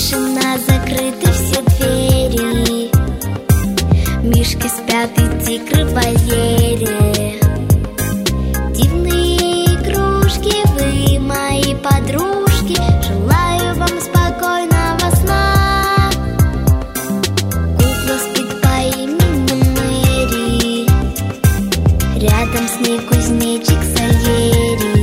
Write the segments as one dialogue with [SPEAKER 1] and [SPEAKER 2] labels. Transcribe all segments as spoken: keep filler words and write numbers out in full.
[SPEAKER 1] Тишина, закрыты все двери. Мишки спят и тигры в вольере. Дивные игрушки, вы мои подружки. Желаю вам спокойного сна. Кукла спит по имени Мэри. Рядом с ней кузнечик Сальери.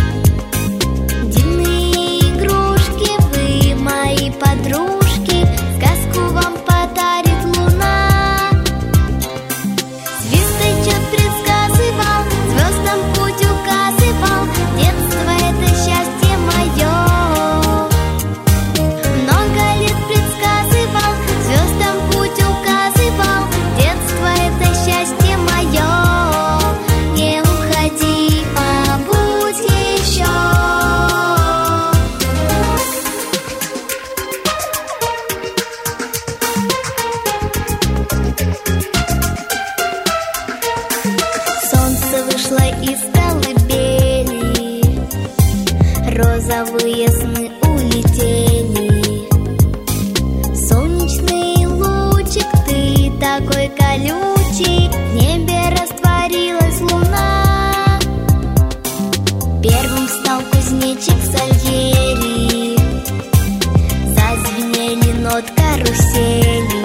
[SPEAKER 1] Подружки, сказку вам подарит луна. Звездочет предсказывал, звездам путь указывал. Детство — это счастье мое. Много лет предсказывал, звездам путь указывал. Детство — это счастье мое. Не уходи, побудь еще. Вышла из колыбели, розовые сны улетели. Солнечный лучик, ты такой колючий, в небе растворилась луна. Первым встал кузнечик Сальери, зазвенели нот карусели.